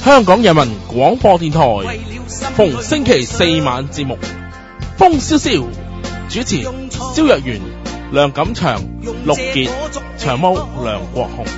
香港人民廣播電台，逢星期四晚節目《風蕭蕭》，主持蕭若元、梁錦祥、陸傑、長毛、梁國雄。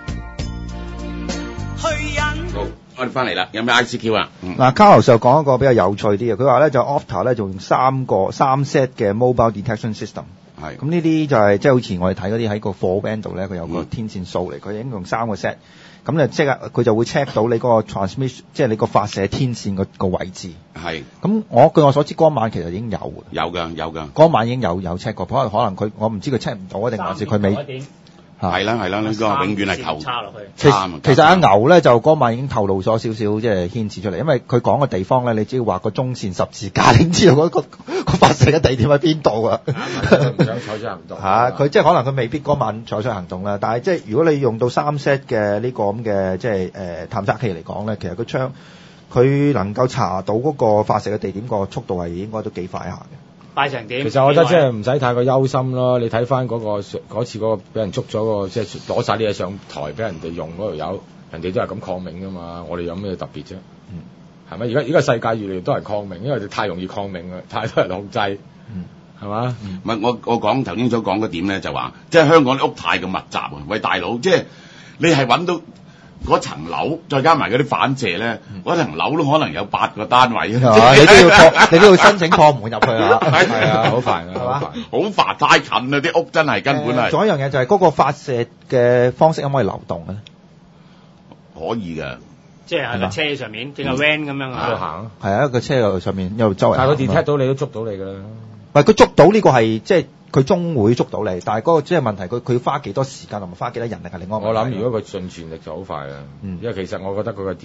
好，我哋翻嚟啦，有咩 ICQ 啊？ 嗱，Carlos就講一個比較有趣啲嘅，佢話咧就 Opta 咧就用三 set 嘅 mobile detection system。 係。 咁呢啲就係即係好似我哋睇嗰啲喺個貨 band 度咧，佢有個天線數嚟，佢已經用3個 set。咁就即係佢就會 check 到你嗰個 transmission， 即係你個發射天線個位置。係。咁據我所知，嗰晚其實已經有嘅。 有㗎。 嗰晚已經有 check 過，可能佢我唔知佢 check 唔到啊，定還是佢未。係啦，呢個永遠係頭差落去。其實阿牛咧就嗰晚已經透露咗少少即係牽涉出嚟，因為佢講嘅地方咧，你只要畫個中線十字架，你知道嗰個發射嘅地點喺邊度啊？唔想採取行動。佢即係可能佢未必嗰晚採取行動啦，但係即係如果你用到3 set 嘅呢個咁嘅即係探測器嚟講咧，其實佢能夠查到嗰個發射嘅地點個速度係應該都幾快下嘅。 快成點？ 其實我覺得即係唔使太過憂心咯。你睇翻嗰次嗰個俾人捉咗個，即係攞晒啲嘢上台俾人哋用嗰條友，人哋都係咁抗命噶嘛。我哋有咩特別啫？係咪？而家世界越嚟越多人抗命，因為太容易抗命啦，太多人控制，係嘛？ 唔係我講頭先所講嗰點咧，就話即係香港啲屋太咁密集啊！喂，大佬，即係你係揾到嗰層樓，再加埋嗰啲反射咧，嗰層樓都可能有8個單位啊！ 你都要申請破門入去啊！ 係啊，好煩啊， 好煩，太近啦！啲屋真係根本係。 仲有一樣嘢就係嗰個發射嘅方式可唔可以流動咧？ 可以嘅， 即係喺個車上面，整個 van 咁樣喺度行。 係啊，一個車上面一路周圍。 但係佢 detect 到你都捉到你㗎啦。 唔係佢捉到呢個係即係。佢終會捉到你，但係嗰個即係問題，佢要花幾多時間同埋花幾多人力係另外一個問題。 我諗如果佢盡全力就好快啦，因為其實我覺得佢個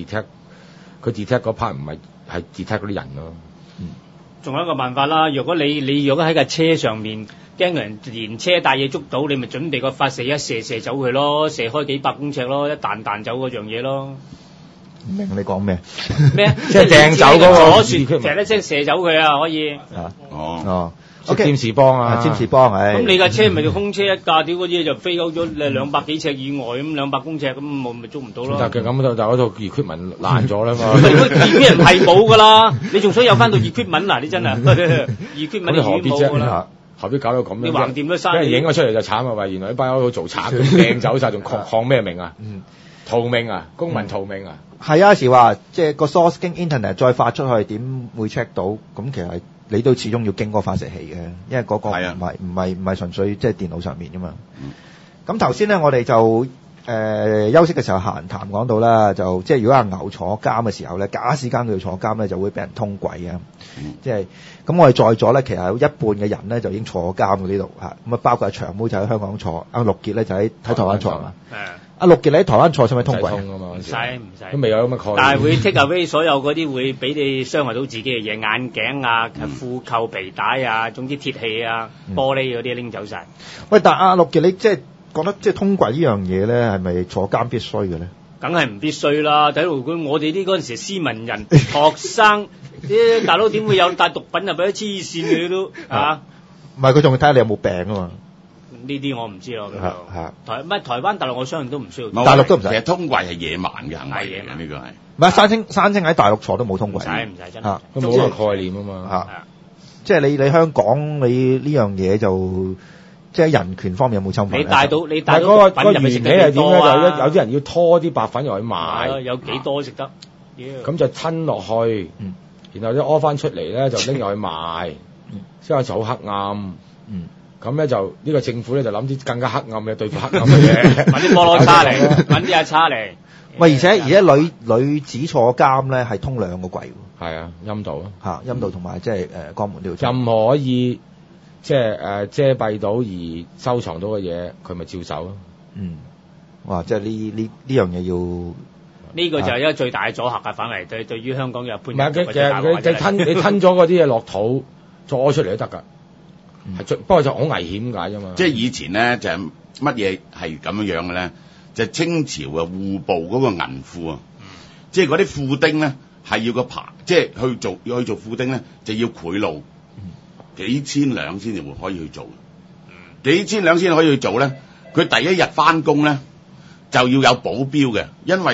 detect 嗰 part 唔係 detect 嗰啲人咯。 仲有一個辦法啦，如果你如果喺架車上面驚人連車帶嘢捉到，你咪準備個發射一射走佢咯，射開幾百公尺咯，一彈走嗰樣嘢咯。 唔明你講咩？ 咩？ 即係掟走嗰個左旋，成一聲射走佢啊，可以。 占士邦啊， 占士邦係。 咁你架車咪就空車一架，屌嗰啲就飛走咗200幾尺以外，咁200公尺咁，我咪捉唔到咯。 但係咁就嗰套 equipment 爛咗啦嘛。 equipment 係冇噶啦，你仲想有翻到 equipment 嗱？你真係 equipment 你何必啫？ 何必搞到咁樣？ 你橫掂都嘥。 俾人影咗出嚟就慘啊！喂，原來啲班友做賊，掟走晒，仲抗咩命啊？逃命啊！公民逃命啊！ 係有時話即係個 source 經 internet 再發出去，點會 check 到？咁其實你都始終要經過發射器嘅，因為嗰個唔係純粹即係電腦上面噶嘛。咁頭先咧，我哋就休息嘅時候閒談講到啦，就即係如果阿牛坐監嘅時候咧，假使間佢坐監咧，就會俾人通軌啊。即係咁，我哋在座咧，其實有一半嘅人咧就已經坐監喺呢度嚇。咁啊，包括阿長毛就喺香港坐，阿陸傑咧就喺台灣坐嘛。阿陸傑你喺台灣坐，使唔使通軌？ 唔使。 都未有咁嘅概念。 但係會 take away 所有嗰啲會俾你傷害到自己嘅嘢，眼鏡啊、褲扣、皮帶啊，總之鐵器啊、玻璃嗰啲拎走晒。 喂，但係阿陸傑你即係覺得即係通軌呢樣嘢咧，係咪坐監必須嘅咧？ 梗係唔必須啦！睇路管，我哋啲嗰陣時斯文人學生，啲大佬點會有帶毒品入去？黐線嘅都嚇。 唔係佢仲會睇下你有冇病啊嘛。 呢啲我唔知咯。台灣大陸我相信都唔需要。 大陸都唔使。 其實通軌係野蠻嘅行為嚟嘅，呢個係。 唔係山清喺大陸坐都冇通軌。 唔使真係。 都冇個概念啊嘛。 即係你香港你呢樣嘢就即係人權方面有冇侵犯？ 你帶到嗰個原理係點咧？就有啲人要拖啲白粉入去賣。 有幾多食得？ 咁就吞落去，然後一屙翻出嚟咧就拎入去賣，之後就好黑暗。咁咧就呢個政府咧就諗啲更加黑暗嘅對付黑暗嘅嘢， 揾啲菠蘿叉嚟，揾啲阿叉嚟。 喂，而且女子坐監咧係通2個櫃喎。係啊，陰道嚇，陰道同埋即係肛門呢度。 任何可以即係遮蔽到而收藏到嘅嘢，佢咪照走咯。 哇！即係呢樣嘢要。 呢個就係一個最大嘅阻嚇㗎，反嚟對於香港嘅判。 唔係佢吞咗嗰啲嘢落肚，再屙出嚟都得㗎。不過就好危險㗎啫嘛。 即係以前咧就係乜嘢係咁樣嘅咧？就係清朝嘅戶部嗰個銀庫啊，即係嗰啲庫丁咧係要個牌，即係去做庫丁咧就要賄賂幾千兩先至會可以去做，幾千兩先可以去做咧。佢第一日翻工咧就要有保鏢嘅，因為咧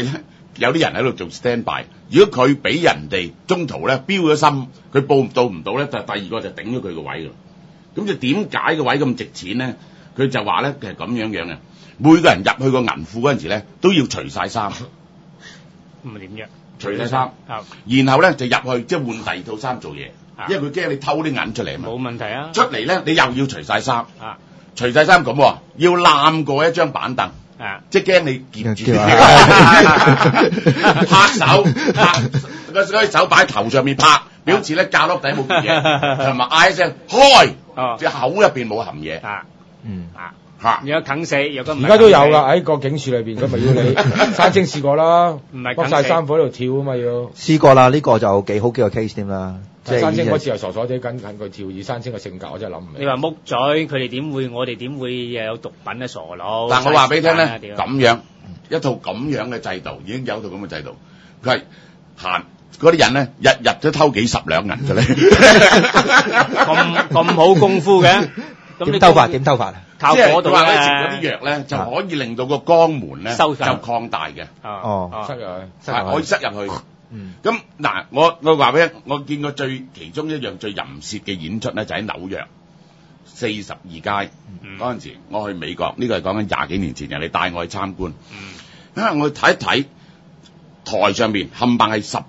有啲人喺度做 stand by。如果佢俾人哋中途咧標咗心，佢報唔到咧，就第二個就頂咗佢個位㗎。咁就點解個位咁值錢咧？佢就話咧係咁樣嘅，每個人入去個銀庫嗰陣時咧都要除晒衫。 咁點啫？ 除晒衫，然後咧就入去即係換第二套衫做嘢，因為佢驚你偷啲銀出嚟啊嘛。 冇問題啊！ 出嚟咧你又要除晒衫，除晒衫咁喎，要攬過一張板凳，即係驚你夾住，拍手拍嗰啲手擺喺頭上面拍，表示咧架落底冇嘢，同埋嗌一聲開，隻口入邊冇含嘢。 有得啃死，有得唔係。 而家都有㗎，喺個警署裏邊，佢咪要你山精試過啦， 唔係剝晒衫褲喺度跳啊嘛要。 試過啦，呢個就幾個 case 添啦。 即係山精嗰次又傻傻地跟佢跳，而山精嘅性格我真係諗唔明。 你話木嘴，佢哋點會？我哋點會有毒品咧？傻佬！ 但我話俾你聽咧，咁樣一套咁樣嘅制度，已經有一套咁嘅制度，佢係行嗰啲人咧，日日都偷幾十兩銀嘅咧。 咁好功夫嘅， 點偷法？點偷法啊？ 靠嗰度咧，食嗰啲藥咧就可以令到個肛門咧就擴大嘅。 塞入去， 可以塞入去。咁嗱，我話俾你，我見過其中一樣最淫褻嘅演出咧，就喺紐約42街嗰陣時，我去美國，呢個係講緊20幾年前，人哋帶我去參觀。因為我睇一睇台上面冚唪唥係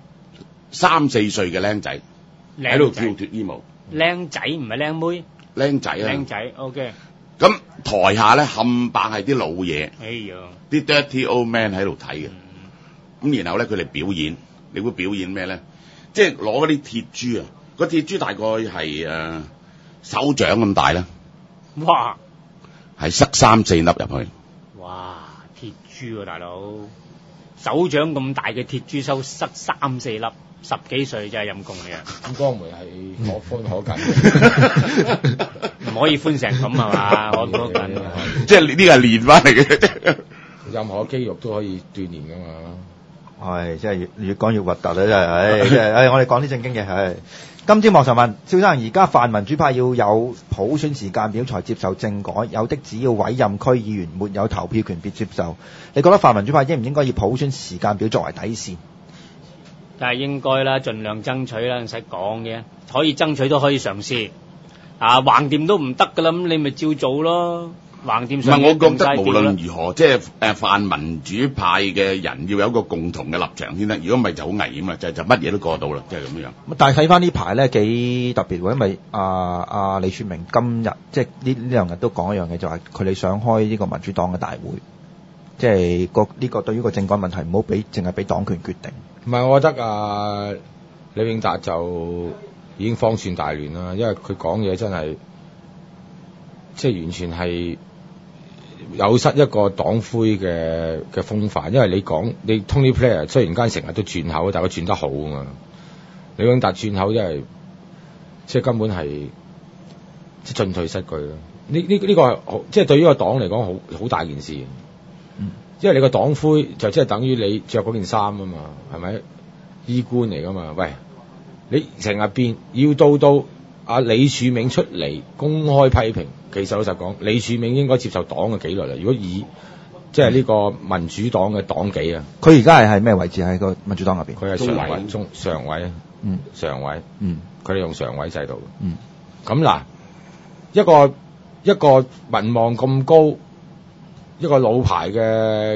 13、14歲嘅僆仔喺度跳脫衣舞。 僆仔唔係僆妹， 僆仔啊！ 僆仔 OK。 咁台下咧冚唪唥係啲老嘢， 哎呀， 啲 dirty old man 喺度睇嘅。咁然後咧佢哋表演。你會表演咩咧？即係攞嗰啲鐵珠啊！個鐵珠大概係手掌咁大啦。 哇！ 係塞3、4粒入去。 哇！鐵珠啊，大佬！手掌咁大嘅鐵珠塞3、4粒，10幾歲真係陰公嚟啊！ 咁江梅係可寬可緊， 唔可以寬成咁係嘛？可緊。 即係呢個係練翻嚟嘅。 任何肌肉都可以鍛鍊噶嘛。 係，真係越講越核突啦！真係，真係，我哋講啲正經嘅。係，今朝網上問蕭生，而家泛民主派要有普選時間表才接受政改，有的只要委任區議員，沒有投票權別接受。你覺得泛民主派應唔應該以普選時間表作為底線？ 梗係應該啦，盡量爭取啦，唔使講嘅，可以爭取都可以嘗試。橫掂都唔得㗎啦，咁你咪照做咯。橫掂上。唔係， 我覺得無論如何，即係泛民主派嘅人要有一個共同嘅立場先得。如果唔係就好危險啊！就乜嘢都過到啦，即係咁樣。 但係睇翻呢排咧幾特別喎，因為李柱銘今日即係呢兩日都講一樣嘢，就係佢哋想開呢個民主黨嘅大會，即係呢個對於個政改問題唔好俾淨係俾黨權決定。 唔係，我覺得李永達就已經方寸大亂啦，因為佢講嘢真係即係完全係有失一個黨魁嘅風範。因為你Tony Blair 雖然間成日都轉口，但係佢轉得好啊嘛。李永達轉口真係即係根本係即係進退失據咯。呢個係即係對於個黨嚟講好大件事。因為你個黨魁就即係等於你着嗰件衫啊嘛，係咪？衣冠嚟噶嘛？喂，你成日變，要到李柱銘出嚟公開批評，其實老實講，李柱銘應該接受黨嘅紀律啦。如果以即係呢個民主黨嘅黨紀啊， 佢而家係咩位置喺個民主黨入邊？ 佢係常委，常委，佢哋用常委制度。咁嗱，一個民望咁高。一個老牌嘅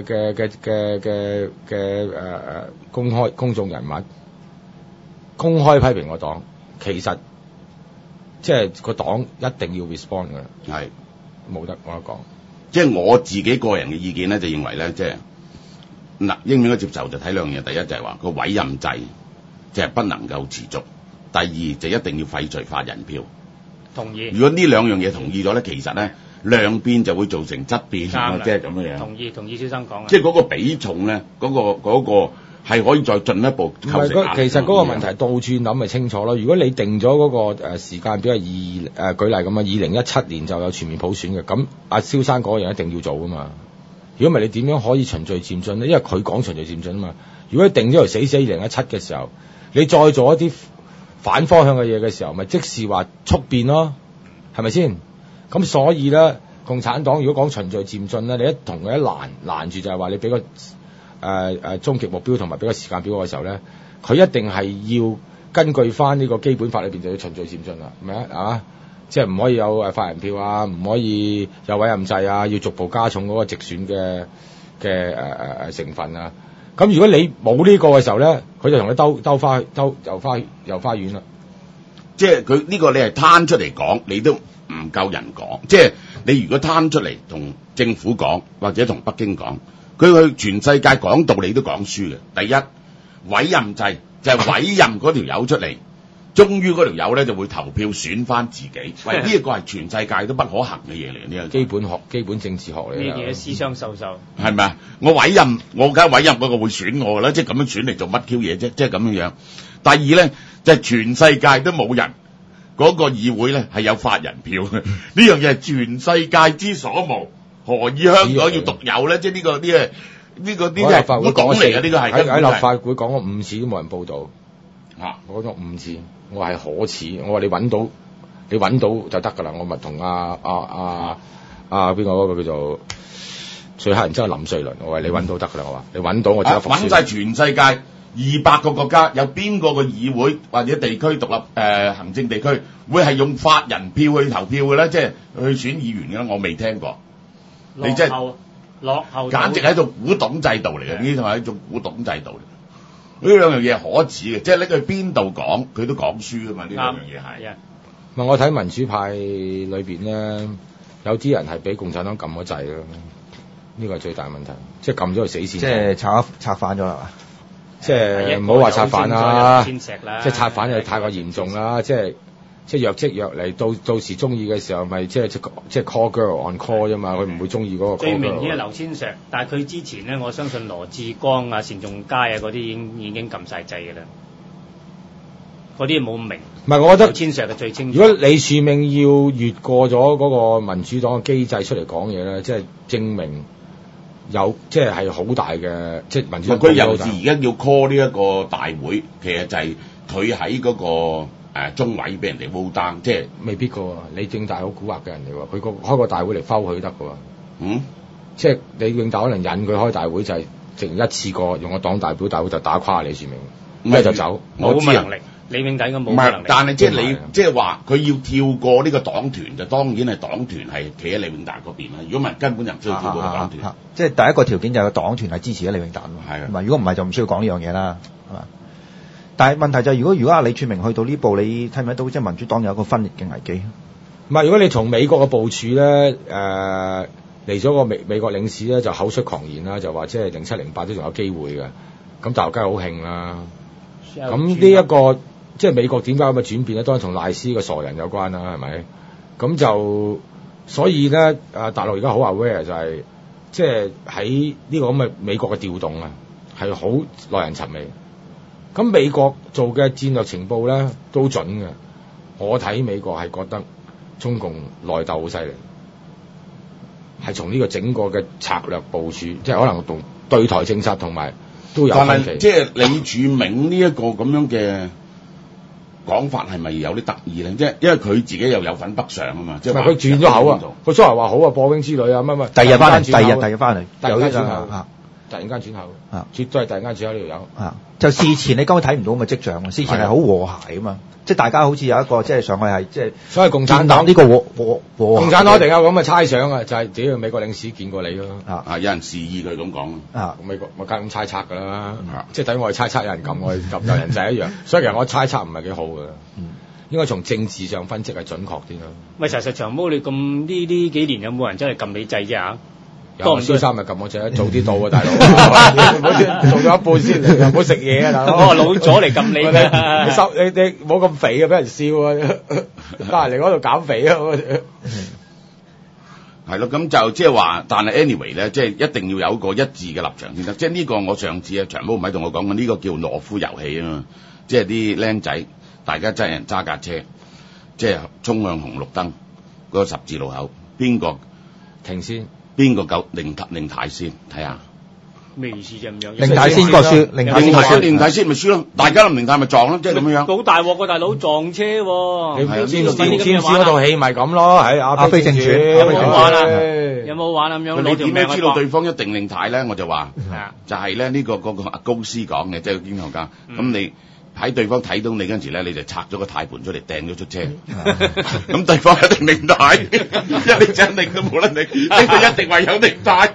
公眾人物公開批評個黨，其實即係個黨一定要 respond 㗎啦，係冇得講。 即係我自己個人嘅意見咧，就認為咧，即係嗱應唔應該接受就睇兩樣嘢。第一就係話個委任制即係不能夠持續，第二就一定要廢除法人票。 同意。如果呢兩樣嘢同意咗咧，其實咧。兩邊就會造成質變，即係咁樣。 同意先生講。 即係嗰個比重咧，嗰個係可以再進一步構成。 其實嗰個問題倒轉諗咪清楚咯。如果你定咗嗰個時間表係舉例咁啊，2017年就有全面普選嘅，咁阿蕭生嗰樣一定要做噶嘛。如果唔係你點樣可以循序漸進咧？因為佢講循序漸進啊嘛。如果你定咗條死2017嘅時候，你再做一啲反方向嘅嘢嘅時候，咪即是話速變咯，係咪先？咁所以咧，共產黨如果講循序漸進咧，你同佢一攔住就係話你俾個終極目標同埋俾個時間表嘅時候咧，佢一定係要根據翻呢個基本法裏邊就要循序漸進啦，係咪啊？即係唔可以有法人票啊，唔可以有委任制啊，要逐步加重嗰個直選嘅成分啊。咁如果你冇呢個嘅時候咧，佢就同你兜花園啦。 即係佢呢個你係攤出嚟講，你都唔夠人講。即係你如果攤出嚟同政府講，或者同北京講，佢去全世界講道理都講輸嘅。第一，委任制就係委任嗰條友出嚟。終於嗰條友咧就會投票選翻自己，喂，呢一個係全世界都不可行嘅嘢嚟，呢個基本政治學嚟。 呢啲私相授受係咪啊？我委任，我梗係委任嗰個會選我㗎啦，即係咁樣選嚟做乜 Q 嘢啫？即係咁樣樣。第二咧就係全世界都冇人嗰個議會咧係有法人票嘅，呢樣嘢係全世界之所無，何以香港要獨有咧？即係呢個係立法會講嚟嘅，呢個係喺立法會講過5次都冇人報導。我講咗5次，我係可恥。我話你揾到就得㗎啦。我咪同邊個嗰個叫做最黑人憎林瑞麟，我話你揾到得㗎啦。我話你揾到我即刻服輸。揾晒全世界200個國家，有邊個議會或者地區獨立行政地區會係用法人票去投票嘅咧？即係去選議員嘅咧？我未聽過。你真係落後，簡直係一種古董制度嚟嘅，呢啲係一種古董制度嚟。呢兩樣嘢可恥嘅，即係拎去邊度講，佢都講輸㗎嘛。呢兩樣嘢係。 唔係我睇民主派裏邊咧，有啲人係俾共產黨撳咗掣咯，呢個係最大問題，即係撳咗個死線。即係拆反咗啦嘛？ 即係唔好話拆反啦，即係拆反就太過嚴重啦，即係若即若離，到時中意嘅時候咪即係 call girl on call 啫嘛，佢唔會中意嗰個 call girl。最明顯係劉千石， 但係佢之前咧，我相信羅致光啊、單仲偕啊嗰啲已經撳晒掣嘅啦，嗰啲冇明。 唔係，我覺得劉千石係最清楚。 如果李柱銘要越過咗嗰個民主黨嘅機制出嚟講嘢咧，即係證明即係好大嘅，即係民主黨。 佢尤其而家要 call 呢一個大會，其實就係佢喺嗰個。中委俾人哋 vote down， 即係未必㗎喎。李政大好蠱惑嘅人嚟喎，佢開個大會嚟摟佢得㗎喎。即係李政大可能引佢開大會就係淨一次過用個黨代表大會就打垮李柱銘，咁就走。 冇乜能力，李政大應該冇能力。 但係即係你即係話佢要跳過呢個黨團，就當然係黨團係企喺李永達嗰邊啦。如果唔係根本就唔需要跳過黨團。 即係第一個條件就係個黨團係支持咗李永達。係啊，如果唔係就唔需要講呢樣嘢啦，係嘛？但係問題就係，如果阿李柱銘去到呢步，你睇唔睇到即係民主黨有一個分裂嘅危機？ 唔係，如果你從美國嘅部署咧，嚟咗個美國領事咧就口出狂言啦，就話即係07、08都仲有機會嘅，咁大陸梗係好興啦。咁呢一個即係美國點解咁嘅轉變咧？當然同賴斯個傻人有關啦，係咪？咁就所以咧，大陸而家好 aware 就係即係喺呢個咁嘅美國嘅調動啊，係好耐人尋味。咁美國做嘅戰略情報咧都準嘅，我睇美國係覺得中共內鬥好犀利，係從呢個整個嘅策略部署，即係可能同對台政策同埋都有分歧。 即係李柱銘呢一個咁樣嘅講法係咪有啲得意咧？即係因為佢自己又有份北上啊嘛，即係佢轉咗口啊，佢初頭話好啊，播兵之旅啊，乜第二日翻嚟，第二日翻嚟， 有啲轉口。突然間轉口，絕對係突然間轉口呢條友。 就事前你根本睇唔到咁嘅跡象，事前係好和諧啊嘛，即係大家好似有一個即係上去係即係， 所以共產黨呢個和共產黨一定有咁嘅猜想啊，就係只要美國領事見過你咯。 有人示意佢咁講美國我梗係咁猜測㗎啦，即係等於我哋猜測有人撳我哋撳有人就係一樣，所以其實我猜測唔係幾好㗎。應該從政治上分析係準確啲咯。 喂，實長毛你咁呢幾年有冇人真係撳你掣啫嚇？ 有蕭生咪撳我掣，早啲到啊，大佬！做咗一半先嚟，唔好食嘢啊，大佬！ 老咗嚟撳你嘅， 你冇咁肥啊，俾人笑啊！得閒嚟嗰度減肥啊！ 係咯，咁就即係話，但係 anyway 咧，即係一定要有一個一致嘅立場先得。即係呢個我上次長毛唔係同我講嘅，呢個叫懦夫遊戲啊嘛，即係啲僆仔大家真係人揸架車，即係衝向紅綠燈嗰個十字路口，邊個停先？ 邊個夠令太先睇下咩意思啫？咁樣令太先個輸， 令太先咪輸咯，大家都唔令太咪撞咯，即係咁樣。 好大鑊個大佬撞車喎！ 你知嗰套戲咪咁咯？喺阿飛正傳， 咁玩啊！ 有冇玩咁樣？ 你點樣知道對方一定領太咧？我就話啊， 就係咧呢個嗰個阿高斯講嘅，即係經濟學家。咁你喺對方睇到你嗰陣時咧，你就拆咗個太盤出嚟掟咗出車，咁對方一定領太，一定真領都冇得領，呢個一定話有領太。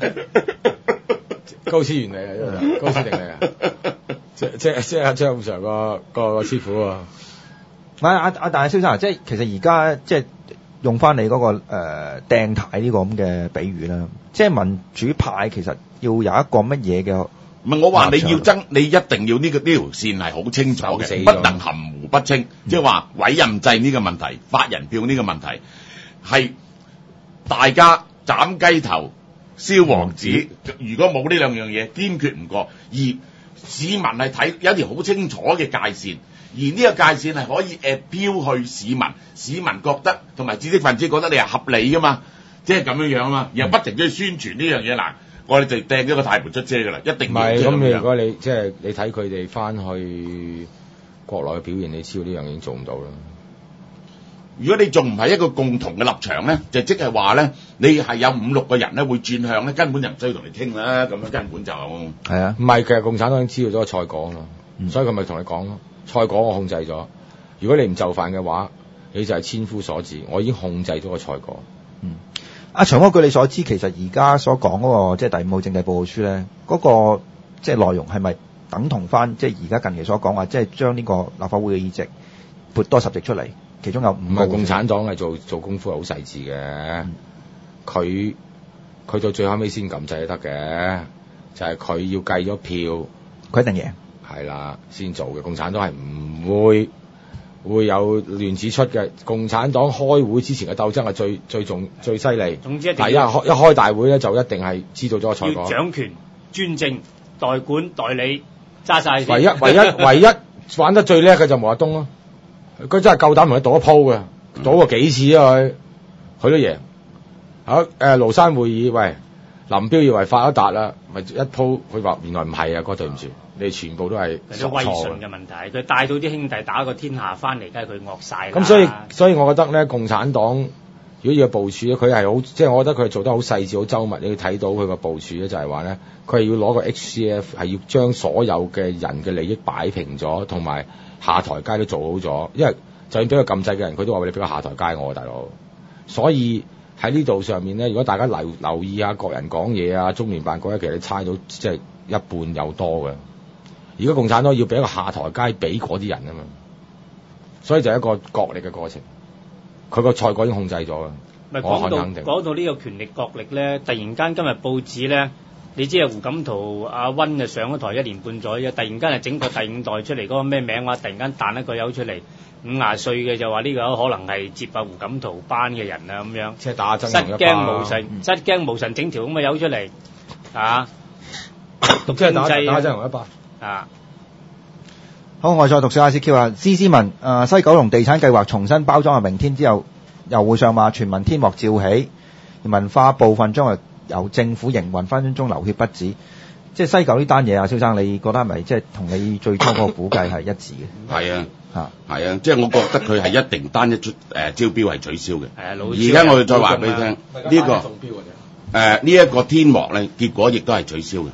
高斯原理啊，高斯定理啊，即係阿張五常個師傅啊。 但係蕭生，即係其實而家即係用翻你嗰個掟太呢個咁嘅比喻啦，即係民主派其實要有一個乜嘢嘅？ 唔係我話你要爭，你一定要呢條線係好清楚嘅，不能含糊不清。即係話委任制呢個問題、發人票呢個問題係大家斬雞頭、燒黃紙。如果冇呢兩樣嘢，堅決唔過。而市民係睇有一條好清楚嘅界線，而呢個界線係可以飄去市民，市民覺得同埋知識分子覺得你係合理噶嘛，即係咁樣樣嘛，然後不停去宣傳呢樣嘢嗱。我哋就掟咗個太盤出車㗎啦，一定唔係咁。你如果你即係你睇佢哋翻去國內嘅表現，你知道呢樣已經做唔到啦。 如果你仲唔係一個共同嘅立場咧，就即係話咧，你係有5-6個人咧會轉向咧，根本就唔需要同你傾啦。咁樣根本就係啊，唔係其實共產黨已經知道咗個賽果咯，所以佢咪同你講咯，賽果我控制咗。如果你唔就範嘅話，你就係千夫所指，我已經控制咗個賽果。 阿長哥，據你所知，其實而家所講嗰個即係第5號政制報告書咧，嗰個即係內容係咪等同翻即係而家近期所講話，即係將呢個立法會嘅議席撥多10席出嚟，其中有5個。 共產黨係做功夫係好細緻嘅，佢到最後尾先撳掣得嘅，就係佢要計咗票， 佢一定贏，係啦先做嘅。共產黨係唔會有亂子出嘅。共產黨開會之前嘅鬥爭係最犀利。 總之一定但係一開大會咧，就一定係知道咗個賽果。 要掌權、專政、代管、代理，揸晒。 唯一玩得最叻嘅就毛澤東咯。佢真係夠膽同佢賭一鋪嘅，賭過幾次啊佢都贏。廬山會議，喂，林彪以為發一達啦，咪一鋪佢話原來唔係啊，哥對唔住。你全部都係錯威信嘅問題，佢帶到啲兄弟打個天下翻嚟，梗係佢惡晒啦。 咁所以我覺得咧，共產黨如果要部署咧，佢係好，即係我覺得佢係做得好細緻、好周密。你要睇到佢個部署咧，就係話咧，佢係要攞個 HCF 係要將所有嘅人嘅利益擺平咗，同埋下台階都做好咗。因為就算俾佢撳掣嘅人，佢都話你俾個下台階我，大佬。所以喺呢度上面咧，如果大家留意下各人講嘢啊，中聯辦嗰一，其實你猜到即係一半有多嘅。而家共產黨要俾一個下台階俾嗰啲人啊嘛，所以就係一個角力嘅過程。佢個賽果已經控制咗嘅。 咪講到呢個權力角力咧，突然間今日報紙咧，你知啊胡錦濤阿溫就上咗台1年半載啫，突然間係整個第5代出嚟嗰個咩名話，突然間彈一個友出嚟，50歲嘅就話呢個可能係接阿胡錦濤班嘅人啊咁樣。 即係打真失驚無神整條咁嘅友出嚟啊！ 即係打真同一巴。 啊，好，我再讀小 ICQ 啊。斯文西九龍地產計劃重新包裝，明天之後又會上馬，全民天幕照起，文化部分將係由政府營運，分分鐘流血不止。即係西九呢單嘢啊，蕭生，你覺得係咪即係同你最初嗰個估計係一致嘅？ 係啊，係啊，即係我覺得佢係一定單一招標係取消嘅。係啊，而家我哋再話俾你聽，呢一個天幕咧，結果亦都係取消嘅。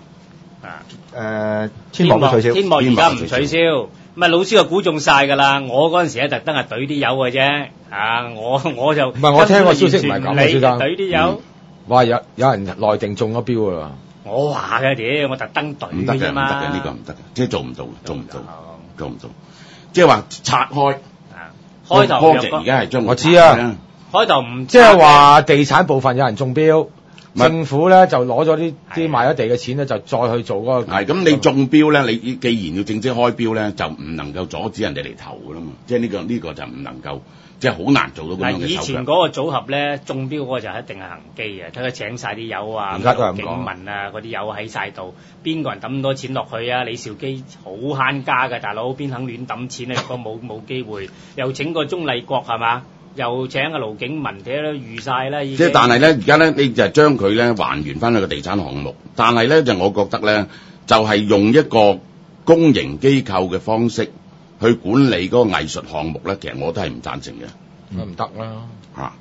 天幕都取消， 天幕而家唔取消，咪老師就估中晒㗎啦。我嗰陣時咧特登係懟啲友嘅啫，我就唔係我聽個消息唔係咁嘅，先生懟啲友， 話有人內定中咗標㗎啦。 我話嘅屌，我特登懟嘅啫嘛。 唔得嘅，呢個唔得嘅，即係做唔到，即係話拆開。 開頭而家係將我知啊， 開頭唔即係話地產部分有人中標。政府咧就攞咗啲賣咗地嘅錢咧，就再去做嗰個。 係咁，你中標咧，你既然要正式開標咧，就唔能夠阻止人哋嚟投㗎啦嘛。即係呢個就唔能夠，即係好難做到咁樣嘅手腳。 以前嗰個組合咧，中標嗰個就一定係恒基嘅，睇佢請晒啲友啊，警民啊嗰啲友喺晒度，邊個人抌咁多錢落去啊？李兆基好慳家嘅大佬，邊肯亂抌錢啊？如果冇機會，又請個鍾麗國係嘛？又請阿盧景文，睇都預晒啦。 即係但係咧，而家咧，你就將佢咧還原翻去個地產項目。但係咧，就我覺得咧，就係用一個公營機構嘅方式去管理嗰個藝術項目咧，其實我都係唔贊成嘅。 唔得啦。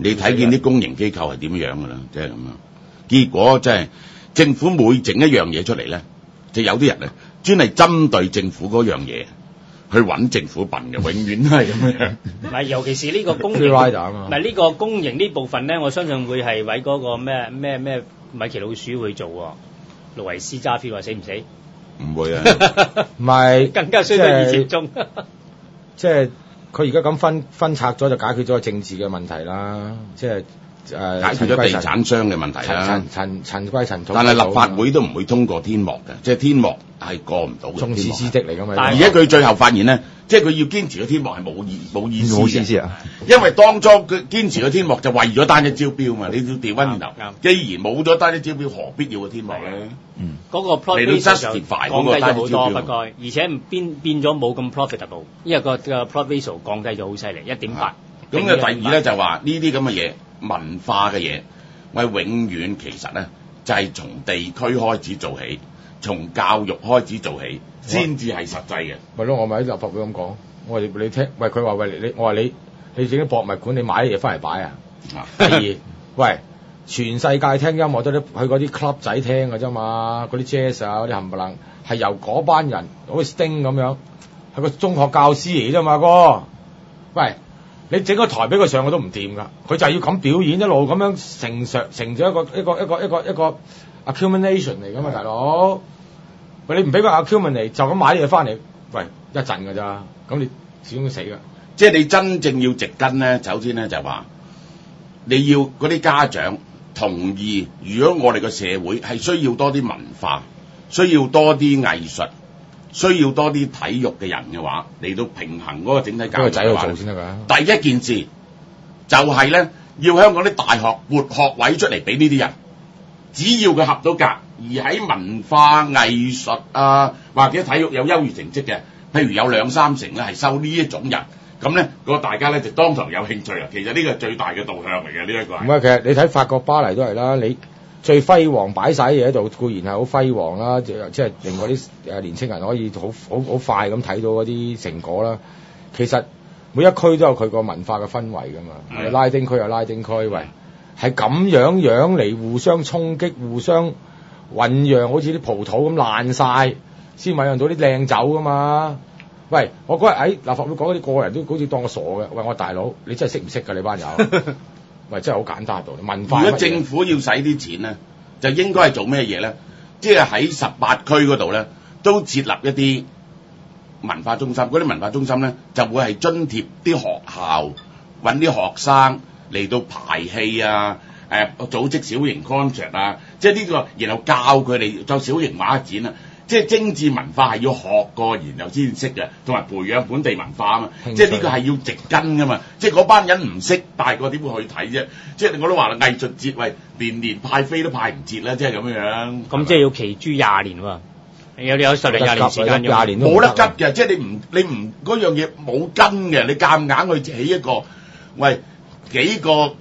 你睇見啲公營機構係點樣㗎啦，即係咁樣。結果即係政府每整一樣嘢出嚟咧，就有啲人咧專係針對政府嗰樣嘢去揾政府笨嘅，永遠都係咁樣。 唔係，尤其是呢個公營，唔係呢個公營呢部分咧，我相信會係為嗰個咩米奇老鼠去做喎，路維斯揸 feel 話死唔死？ 唔會啊， 唔係更加衰到二千宗。 即係佢而家咁分拆咗，就解決咗政治嘅問題啦。即係解決咗地產商嘅問題啦。 陳歸陳土， 但係立法會都唔會通過天幕嘅，即係天幕係過唔到嘅。 眾矢之的嚟㗎嘛。 而且佢最後發現咧，即係佢要堅持個天幕係冇意思嘅。 啊！ 因為當初佢堅持個天幕就為咗單一招標嘛，你要調翻轉頭。既然冇咗單一招標，何必要個天幕咧？ 嗰個 profit 就降低咗好多，不過而且變咗冇咁 profitable， 因為個 profit 降低咗好犀利，1.8。 咁嘅第二咧就話呢啲咁嘅嘢，文化嘅嘢，我永遠其實咧就係從地區開始做起，從教育開始做起，先至係實際嘅。 咪咯，我咪喺立法會咁講，我話你聽，喂佢話喂我話你整啲博物館，你買啲嘢翻嚟擺啊。第二，喂。全世界聽音樂都去嗰啲 club 仔聽㗎啫嘛，嗰啲 jazz 啊，嗰啲冚唪唥係由嗰班人好似 Sting 咁樣，係個中學教師嚟啫嘛哥。喂，你整個台俾佢上，我都唔掂㗎。佢就係要咁表演，一路咁樣成咗一個 accumulation 嚟㗎嘛，大佬。喂，你唔俾佢 accumulate 就咁買啲嘢翻嚟，喂一陣㗎咋，咁你始終死㗎。 即係你真正要植根咧，首先咧就係話你要嗰啲家長同意，如果我哋個社會係需要多啲文化，需要多啲藝術，需要多啲體育嘅人嘅話，嚟到平衡嗰個整體教育嘅話，個仔去做先得㗎。第一件事就係咧，要香港啲大學撥學位出嚟俾呢啲人，只要佢合到格，而喺文化藝術啊或者體育有優異成績嘅，譬如有2-3成咧係收呢一種人。咁咧，大家咧就當堂有興趣啦。其實呢個係最大嘅導向嚟嘅，呢一個係。唔係，其實你睇法國巴黎都係啦。你最輝煌擺晒嘢喺度，固然係好輝煌啦，即係令嗰啲年青人可以好快咁睇到嗰啲成果啦。其實每一區都有佢個文化嘅氛圍㗎嘛。拉丁區有拉丁區，喂，係咁樣嚟互相衝擊、互相醖釀，好似啲葡萄咁爛晒，先醖釀到啲靚酒㗎嘛。喂，我嗰日喺立法會講嗰啲個人都好似當我傻嘅。喂，我大佬，你真係識唔識㗎？你班友？喂，真係好簡單道理。文化。如果政府要使啲錢咧，就應該係做咩嘢咧？即係喺18區嗰度咧，都設立一啲文化中心。嗰啲文化中心咧，就會係津貼啲學校揾啲學生嚟到排戲啊，組織小型 concert 啊，即係呢個，然後教佢哋做小型畫展啊。即係精緻文化係要學過，然後先識嘅，同埋培養本地文化啊嘛。即係呢個係要植根噶嘛。即係嗰班人唔識，大個點會去睇啫？即係我都話啦，藝術節喂，年派飛都派唔切啦，即係咁樣。咁即係要期租20年喎。有10年20年時間，20年都冇得急嘅。即係你唔嗰樣嘢冇根嘅，你夾硬去起一個喂。幾個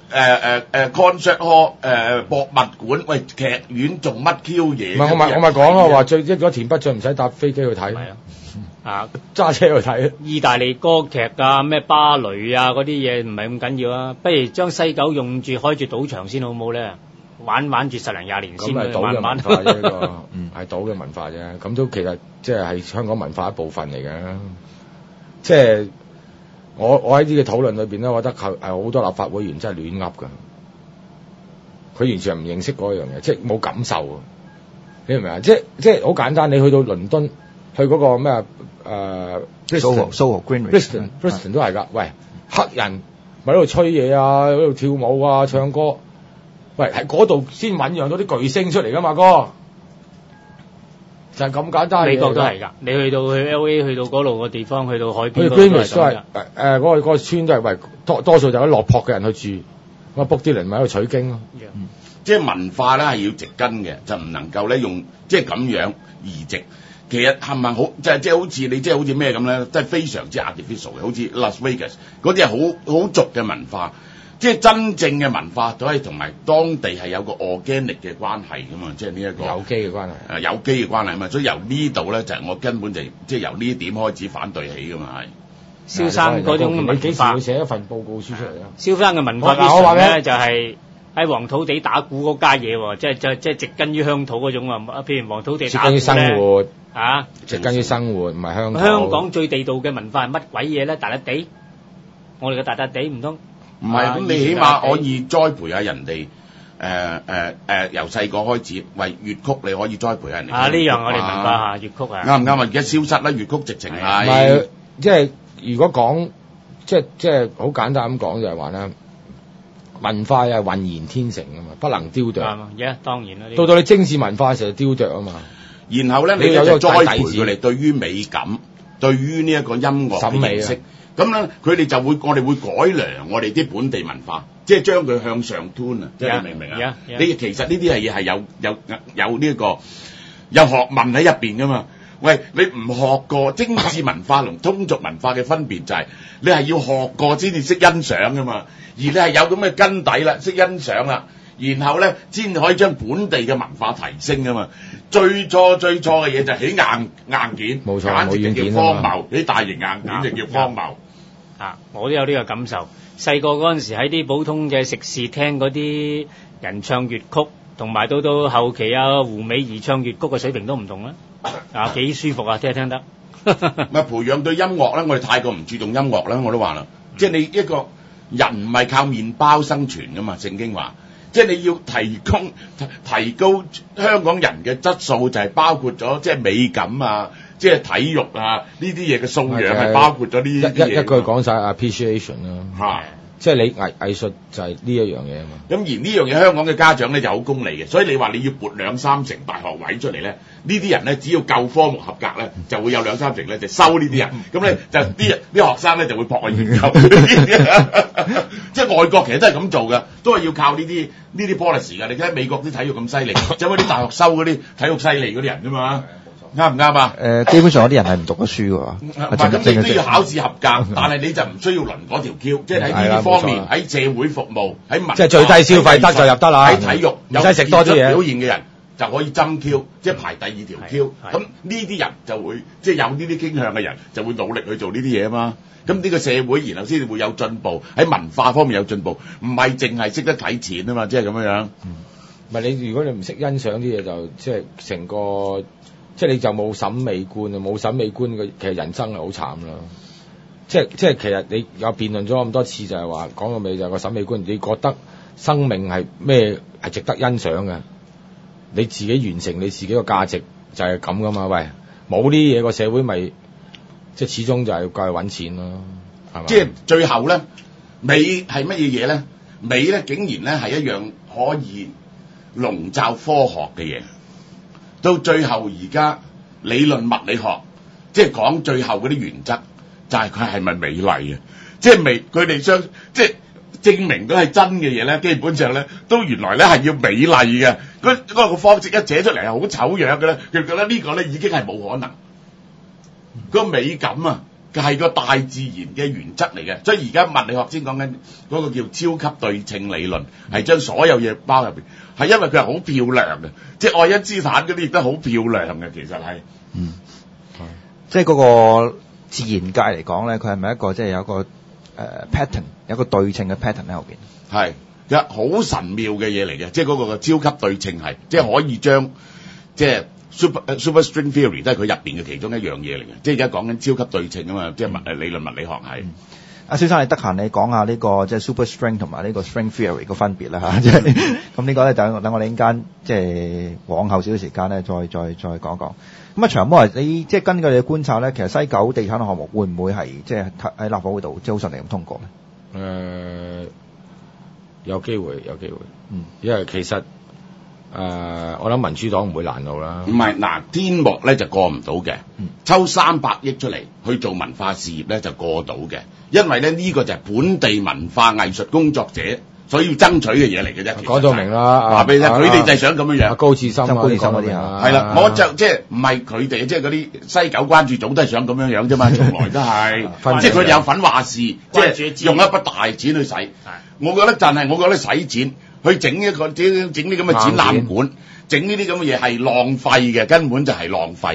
concert hall 博物館，喂劇院做乜 Q 嘢？唔係我咪講咯，話最一咗田北俊唔使搭飛機去睇，揸車去睇。意大利歌劇啊，咩芭蕾啊嗰啲嘢唔係咁緊要啊，不如將西九用住開住賭場先好唔好咧？玩住10年20年先。咁係賭嘅文化啫，呢個係賭嘅文化啫。咁都其實即係香港文化一部分嚟嘅，即係。我喺呢個討論裏邊咧，我覺得好多立法會議員真係亂噏㗎，佢完全係唔認識嗰樣嘢，即係冇感受啊！你明唔明啊？即係好簡單，你去到倫敦，去嗰個咩Bristol 都係㗎。喂，黑人咪喺度吹嘢啊，喺度跳舞啊，唱歌。喂，喺嗰度先醖釀到啲巨星出嚟㗎嘛，哥。就係咁簡單。美國都係㗎，你去 LA 去到嗰度個地方，去到海邊嗰度都係咁㗎。嗰個村都係喂多數就係落魄嘅人去住，我 book 啲人咪喺度取經咯。即係文化咧係要植根嘅，就唔能夠咧用即係咁樣移植。其實係咪好即係好似你即係好似咩咁咧？即係非常之 artificial 嘅，好似 Las Vegas 嗰啲係好俗嘅文化。即係真正嘅文化都係同埋當地係有個 organic 嘅關係㗎嘛，即係呢一個有機嘅關係，有機嘅關係啊嘛，所以由呢度咧就係我根本就即係由呢點開始反對起㗎嘛係。 蕭生嗰種文幾時化， 會寫一份報告書出嚟啊？ 蕭生嘅文化必須咧就係喺黃土地打鼓嗰家嘢喎，即係植根於鄉土嗰種啊。譬如黃土地打鼓咧， 植根於生活啊， 植根於生活，唔係鄉土。 香港最地道嘅文化係乜鬼嘢咧？大笪地，我哋嘅大笪地唔通？ 唔係咁，你起碼可以栽培下人哋。由細個開始為粵曲，你可以栽培人哋。 呢樣我哋明白下粵曲啊。 啱唔啱啊？而家消失啦，粵曲直情係。 唔係，即係如果講，即係好簡單咁講就係話咧，文化係渾然天成啊嘛，不能雕琢。 當然啦。 到你精緻文化嘅時候雕琢啊嘛。 然後咧，你有個栽培佢哋對於美感，對於呢一個音樂嘅認識。咁咧，佢哋就會，我哋會改良我哋啲本地文化，即係將佢向上端啊！即係你明唔明啊？你其實呢啲係有呢一個有學問喺入邊噶嘛？喂，你唔學過精緻文化同通俗文化嘅分別就係，你係要學過先至識欣賞噶嘛，而你係有咁嘅根底啦，識欣賞啦，然後咧先可以將本地嘅文化提升噶嘛。最初嘅嘢就起硬件， 冇錯， 簡直就叫荒謬，啲大型硬件就叫荒謬。 我都有呢個感受。細個嗰陣時喺啲普通嘅食肆聽嗰啲人唱粵曲，同埋到後期胡美儀唱粵曲嘅水平都唔同啦。幾舒服啊，聽得。 咪培養對音樂咧，我哋太過唔注重音樂啦，我都話啦。即係你一個人唔係靠麵包生存噶嘛，聖經話。即係你要提高香港人嘅質素，就係包括咗即係美感啊，即係體育啊呢啲嘢嘅素養係包括咗呢啲嘢。 一句講晒 appreciation 啦，即係你藝術就係呢一樣嘢啊嘛。 咁而呢樣嘢香港嘅家長咧就好功利嘅，所以你話你要撥2-3成大學位出嚟咧，呢啲人咧只要夠科目合格咧，就會有2-3成咧就收呢啲人。咁咧就啲學生咧就會撲去研究。即係外國其實都係咁做嘅，都係要靠呢啲 policy 㗎。你睇美國啲體育咁犀利，就係啲大學收嗰啲體育犀利嗰啲人啫嘛。啱唔啱啊？ 基本上有啲人係唔讀得書㗎喎。 唔係咁，你都要考試合格，但係你就唔需要輪嗰條 Q，即係喺呢啲方面，喺社會服務，喺文化， 即係最低消費得就入得啦。 喺體育唔使食多啲嘢表現嘅人就可以爭 Q，即係排第2條 Q。咁呢啲人就會即係有呢啲傾向嘅人就會努力去做呢啲嘢啊嘛。咁呢個社會然後先至會有進步，喺文化方面有進步，唔係淨係識得睇錢啊嘛，即係咁樣。 唔係你如果你唔識欣賞啲嘢，就即係成個。即係你就冇審美觀啊！冇審美觀嘅，其實人生係好慘啦。即係其實你有辯論咗咁多次，就係話講到尾就係個審美觀。你覺得生命係咩係值得欣賞嘅？你自己完成你自己個價值就係咁噶嘛？喂，冇呢啲嘢個社會咪即係始終就係過去揾錢咯，係嘛？ 即係最後咧，美係乜嘢嘢咧？美咧竟然咧係一樣可以籠罩科學嘅嘢。到最後而家理論物理學，即係講最後嗰啲原則，就係佢係咪美麗啊？即係佢哋即係證明都係真嘅嘢咧，基本上咧都原來咧係要美麗嘅。嗰個方式一寫出嚟係好醜樣嘅咧，佢覺得呢個咧已經係冇可能。個美感啊，係個大自然嘅原則嚟嘅。所以而家物理學先講緊嗰個叫超級對稱理論，係將所有嘢包入邊。係因為佢係好漂亮嘅，即係愛因斯坦嗰啲亦都好漂亮嘅，其實係。 即係嗰個自然界嚟講咧，佢係咪一個即係有一個pattern， 有一個對稱嘅 pattern 喺後邊？ 係，其實好神妙嘅嘢嚟嘅，即係嗰個超級對稱係，即係可以將即係 super string theory 都係佢入邊嘅其中一樣嘢嚟嘅，即係而家講緊超級對稱啊嘛，即係理論物理學係。 阿蕭生，你得閒你講下呢個即係 super string 同埋呢個 string theory 個分別啦嚇，即係咁呢個咧等我哋陣間即係往後少少時間咧再講講。咁啊長毛啊，你即係根據你嘅觀察咧，其實西九地產項目會唔會係即係喺立法會度即係好順利咁通過咧？ 有機會，因為其實我諗民主黨唔會攔路啦。 唔係嗱，天幕咧就過唔到嘅，抽300億出嚟去做文化事業咧就過到嘅，因為咧呢個就係本地文化藝術工作者所以要爭取嘅嘢嚟嘅啫。 講到明啦， 話俾你聽，佢哋就係想咁樣樣。 高志森嗰啲係啦，我就即係唔係佢哋，即係嗰啲西九關注組都係想咁樣樣啫嘛，從來都係，即係佢哋有份話事，即係用一筆大錢去使。我覺得使錢去整啲咁嘅展覽館，整呢啲咁嘅嘢係浪費嘅，根本就係浪費。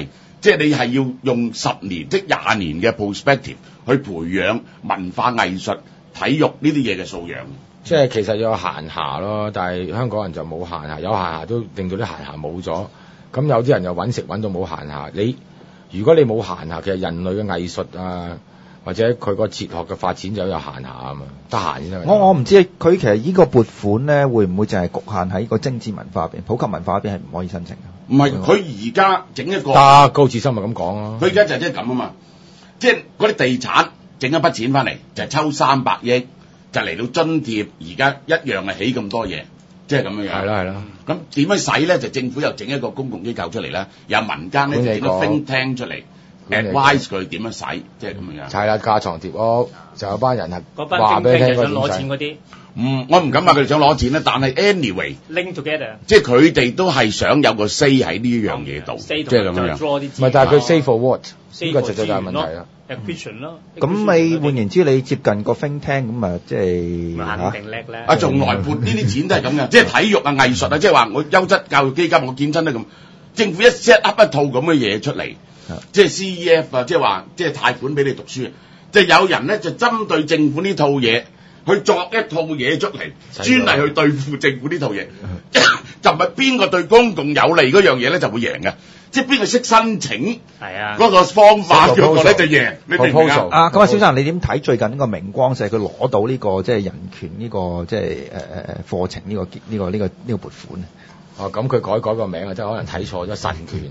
即係你係要用10年即係20年嘅 perspective 去培養文化藝術、體育呢啲嘢嘅素養。 即係其實有閒暇咯，但係香港人就冇閒暇，有閒暇都令到啲閒暇冇咗。咁有啲人又揾食揾到冇閒暇。如果你冇閒暇，其實人類嘅藝術啊，或者佢個哲學嘅發展就有閒暇啊嘛，得閒先得。 我唔知佢其實呢個撥款咧，會唔會淨係局限喺個精緻文化入邊，普及文化入邊係唔可以申請嘅？ 唔係，佢而家整一個高志森咪咁講咯。 佢而家就即係咁啊嘛，即係嗰啲地產整一筆錢翻嚟，就係抽300億。就嚟到津貼，而家一樣係起咁多嘢，即係咁樣樣。係啦。咁點樣使咧？就政府又整一個公共機構出嚟啦，有民間咧整個 think tank 出嚟 advise 佢點樣使，即係咁樣樣。係啦，架床疊屋就有班人係話俾你聽想攞錢嗰啲。 我唔敢話佢哋想攞錢咧，但係 anyway link together，即係佢哋都係想有個 say 喺呢樣嘢度，即係咁樣樣。 唔係，但係佢 say for what？呢個就最大問題啦。 acquisition 咯， 咁你換言之，你接近個 think tank 咁啊，即係肯定叻咧。 從來撥呢啲錢都係咁嘅，即係體育啊、藝術啊，即係話我優質教育基金，我見真係咁，政府一 set up 一套咁嘅嘢出嚟，即係 CEF 啊，即係話即係貸款俾你讀書，即係有人咧就針對政府呢套嘢去作一套嘢出嚟，專係去對付政府呢套嘢，就唔係邊個對公共有利嗰樣嘢咧就會贏嘅。即係邊個識申請嗰個方法嗰個咧就贏，你明唔明啊？ 咁啊，蕭生，你點睇最近呢個明光社佢攞到呢個即係人權呢個即係課程呢個撥款咧？ 哦，咁佢改個名啊，即係可能睇錯咗神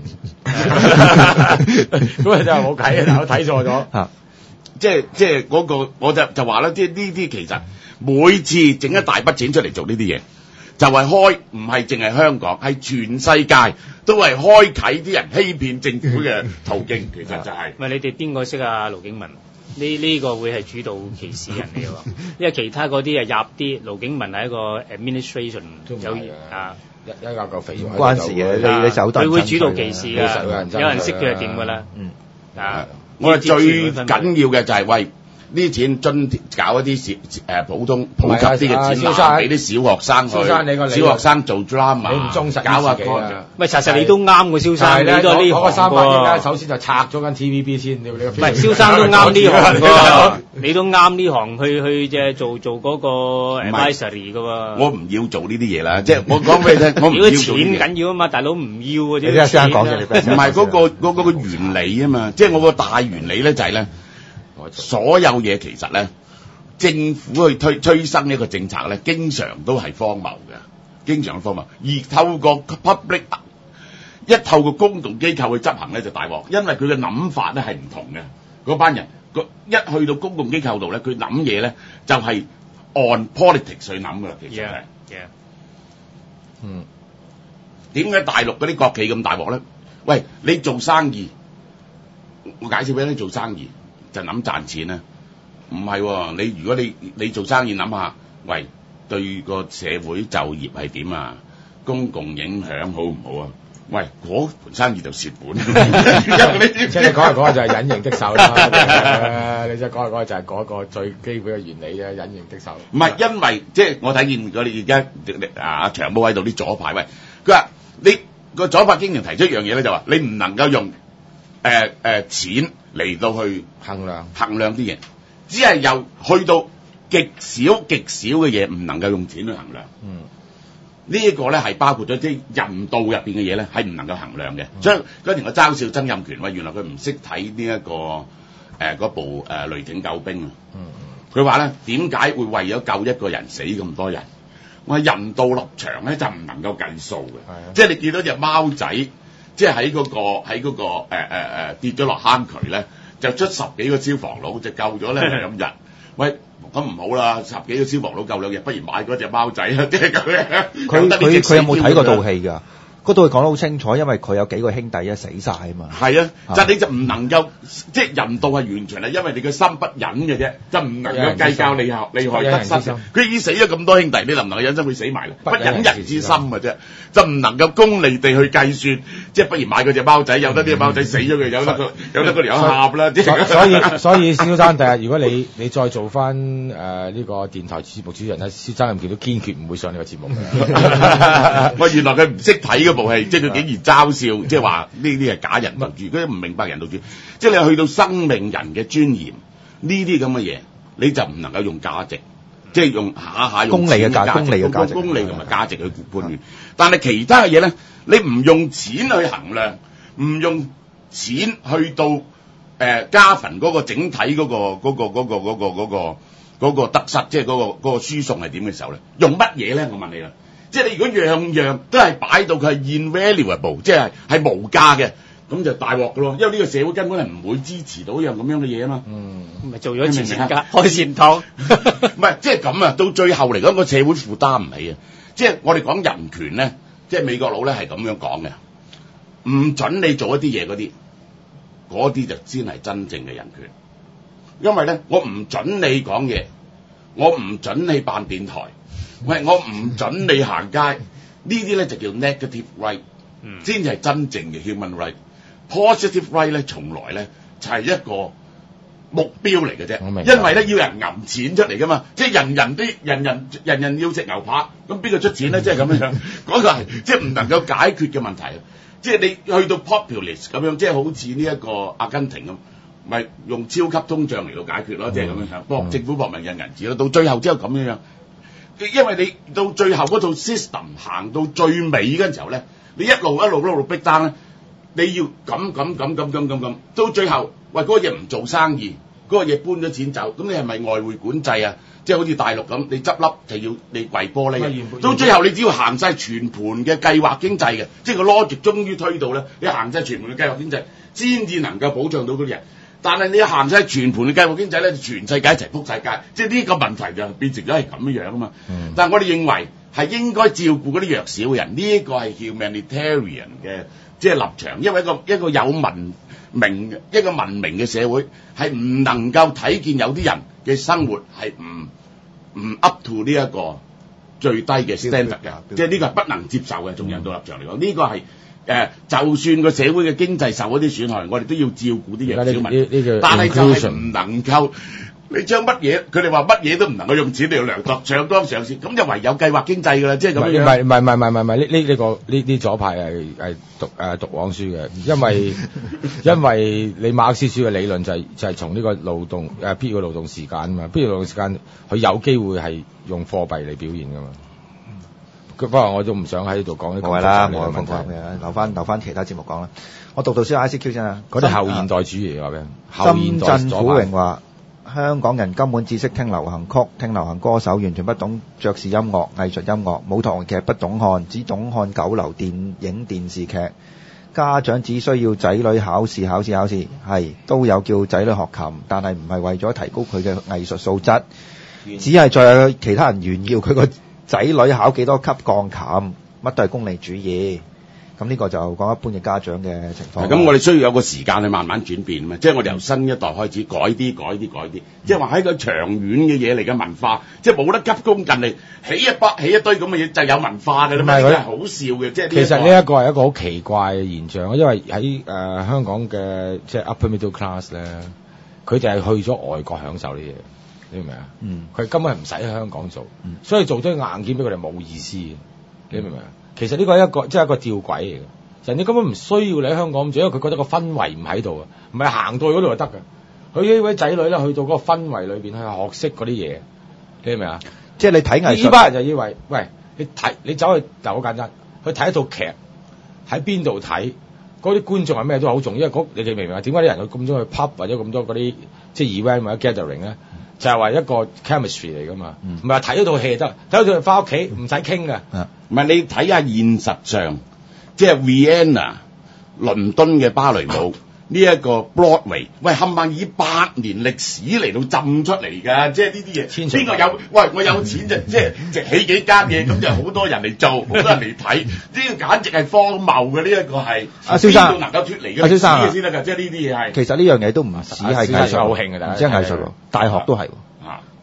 權，咁啊真係冇計啊！我睇錯咗， 即係嗰個我就話啦，即係呢啲其實每次整一大筆錢出嚟做呢啲嘢。就係唔係淨係香港，係全世界都係開啟啲人欺騙政府嘅途徑，其實就係。 你哋邊個識啊？盧景文呢個會係主導歧視人嚟喎，因為其他嗰啲入啲，盧景文係一個 administration 有一嚿肥肉， 唔關事嘅，你手佢會主導歧視㗎，有人識佢係點㗎啦。 我係最緊要嘅就係喂。呢啲錢津貼搞一啲普及啲嘅展覽俾啲小學生去，小學生做 drama， 你唔忠實搞下嘅。 喂，查實你都啱嘅，蕭生，你都係呢行喎。300億首先就拆咗間 TVB 先，唔係，蕭生都啱呢行㗎，你都啱呢行去即係做嗰個 advisory 㗎喎。 我唔要做呢啲嘢啦，即係我講俾你聽，我唔要做。錢緊要啊嘛，大佬唔要嘅啫。 你聽先講嘅， 唔係嗰個原理啊嘛，即係我個大原理咧就係咧。所有嘢其實咧，政府去推生一個政策咧，經常都係荒謬嘅，經常荒謬。而透過 public 透過公共機構去執行咧就大鑊，因為佢嘅諗法咧係唔同嘅。嗰班人一去到公共機構度咧，佢諗嘢咧就係按 politics 去諗㗎啦，其實係。點解大陸嗰啲國企咁大鑊咧？喂，你做生意，我解釋俾你做生意。就諗賺錢啊？唔係喎，你如果你做生意諗下，喂，對個社會就業係點啊？公共影響好唔好啊？喂，嗰盤生意就蝕本。即係你講嚟講去就係隱形的手啦。你即係講嚟講去就係嗰個最基本嘅原理啫，隱形的手。 唔係，因為即係我睇見我哋而家長毛喺度啲左派，喂，佢話你個左派經常提出一樣嘢咧，就話你唔能夠用錢嚟到去衡量啲嘢，只係由去到極少嘅嘢唔能夠用錢去衡量。呢一個咧係包括咗啲人道入邊嘅嘢咧係唔能夠衡量嘅。所以嗰陣我嘲笑曾蔭權，喂，原來佢唔識睇呢一個嗰部雷霆救兵啊。佢話咧點解會為咗救一個人死咁多人？我話人道立場咧就唔能夠計數嘅，即係你見到隻貓仔。即係喺嗰個跌咗落坑渠咧，就出10幾個消防佬就救咗咧2日。喂，咁唔好啦，10幾個消防佬救2日，不如買嗰隻貓仔啦，即係咁樣。 佢有冇睇過套戲㗎？嗰度講得好清楚，因為佢有幾個兄弟死晒啊嘛。 係啊，就你就唔能夠即係人道係完全係因為你嘅心不忍嘅啫，就唔能夠計較利害得失。佢已經死咗咁多兄弟，你能唔能夠忍心佢死埋咧？不忍人之心嘅啫，就唔能夠功利地去計算，即係不如買嗰隻貓仔，有得啲貓仔死咗佢，有得個條鴨啦。 所以蕭生第日如果你再做翻呢個電台節目主持人咧，蕭生唔見到堅決唔會上呢個節目嘅。 喂，原來佢唔識睇嗰部戲，即係佢竟然嘲笑，即係話呢啲係假人道主義，佢都唔明白人道主義。即係你去到生命人嘅尊嚴呢啲咁嘅嘢，你就唔能夠用價值，即係用下用功利嘅價值， 功利同埋價值去判斷。但係其他嘅嘢咧，你唔用錢去衡量，唔用錢去到加分嗰個整體嗰個得失，即係嗰個輸送係點嘅時候咧，用乜嘢咧？我問你啦，即係你如果樣樣都係擺到佢係 invaluable， 即係無價嘅，咁就大鑊㗎咯。因為呢個社會根本係唔會支持到一樣咁樣嘅嘢啊嘛。 咪做咗慈善家開善堂， 唔係即係咁啊！到最後嚟講，個社會負擔唔起啊！即係我哋講人權咧，即係美國佬咧係咁樣講嘅，唔準你做一啲嘢嗰啲就先係真正嘅人權。因為咧，我唔準你講嘢，我唔準你辦電台，我唔準你行街，呢啲咧就叫 negative right，先至係真正嘅 human right。positive right 咧，從來咧就係一個目標嚟嘅啫。因為咧要人揞錢出嚟噶嘛，即係人人要食牛扒，咁邊個出錢咧？即係咁樣，嗰個係即係唔能夠解決嘅問題。即係你去到 populist 咁樣，即係好似呢一個阿根廷咁。咪用超級通脹嚟到解決咯，即係咁樣樣，政府搏命印銀紙咯，到最後之後咁樣樣，因為你到最後嗰套 system 行到最尾嗰陣時候咧，你一路逼單咧，你要咁，到最後喂嗰個嘢唔做生意，嗰個嘢搬咗錢走，咁你係咪外匯管制啊？即係好似大陸咁，你執笠就要你跪玻璃，到最後你只要行晒全盤嘅計劃經濟嘅，即係個 logic 終於推到咧，你行晒全盤嘅計劃經濟，先至能夠保障到嗰啲人。但係你行晒全盤嘅計劃經濟咧，全世界一齊撲晒街，即係呢個問題就變成咗係咁樣啊嘛。但係我哋認為係應該照顧嗰啲弱小嘅人，呢一個係 humanitarian 嘅即係立場，因為一個有文明嘅社會係唔能夠睇見有啲人嘅生活係唔 up to 呢一個最低嘅 standard 嘅，即係呢個係不能接受嘅。從人道立場嚟講，呢個係。就算個社會嘅經濟受嗰啲損害，我哋都要照顧啲弱小民。但係就係唔能夠，你將乜嘢？佢哋話乜嘢都唔能夠用錢嚟量度，上綱上線，咁就唯有計劃經濟㗎啦，即係咁樣。唔係， 呢左派係讀黃書嘅，因為你馬克思主義嘅理論就係從呢個勞動必要嘅勞動時間啊嘛，必要勞動時間佢有機會係用貨幣嚟表現㗎嘛。不過我都唔想喺呢度講呢個問題啦，冇問題嘅， 留翻其他節目講啦。我讀到先 ICQ 先啊， 嗰啲後現代主義話咩？ 深圳古榮話：香港人根本只識聽流行曲、聽流行歌手，完全不懂爵士音樂、藝術音樂、舞台劇不懂看，只懂看九流電影電視劇。家長只需要仔女考試，係都有叫仔女學琴，但係唔係為咗提高佢嘅藝術素質，只係再有其他人炫耀佢個仔女考幾多級鋼琴，乜都係功利主義。咁呢個就講一般嘅家長嘅情況。 咁我哋需要有個時間去慢慢轉變嘛，即係我哋由新一代開始改啲，即係話喺個長遠嘅嘢嚟嘅文化，即係冇得急功近利，起一堆咁嘅嘢就有文化㗎啦嘛，真係好笑嘅。即係其實呢一個係一個好奇怪嘅現象，因為喺香港嘅即係 upper middle class 咧，佢哋係去咗外國享受呢嘢。你明唔明啊？佢根本係唔使喺香港做，所以做咗硬件俾佢哋冇意思。你明唔明啊？其實呢個係一個即係一個吊詭嚟嘅，人哋根本唔需要你喺香港做，因為佢覺得個氛圍唔喺度啊，唔係行到去嗰度就得㗎。佢呢位仔女咧去到嗰個氛圍裏邊去學識嗰啲嘢，你明唔明啊？ 即係你睇藝術， 呢班人就以為，喂，你走去就好簡單，去睇一套劇喺邊度睇，嗰啲觀眾係咩都好重要，因為你哋明唔明啊？點解啲人去咁多去 pub 或者咁多嗰啲即係 event 或者 gathering 咧？就係話一個 chemistry 嚟噶嘛，唔係話睇嗰套戲得，睇嗰套翻屋企唔使傾嘅。 唔係你睇下現實上，即係 Vienna 倫敦嘅芭蕾舞呢一個 Broadway， 喂冚唪唥以100年歷史嚟到浸出嚟㗎，即係呢啲嘢。邊個有？喂，我有錢就即係起幾間嘢，咁就好多人嚟做，好多人嚟睇，呢個簡直係荒謬嘅。呢一個係阿蕭生能夠脫離嘅阿蕭生先得㗎，即係呢啲嘢係。 其實呢樣嘢都唔止係藝術， 好興嘅， 唔止係藝術喎，大學都係。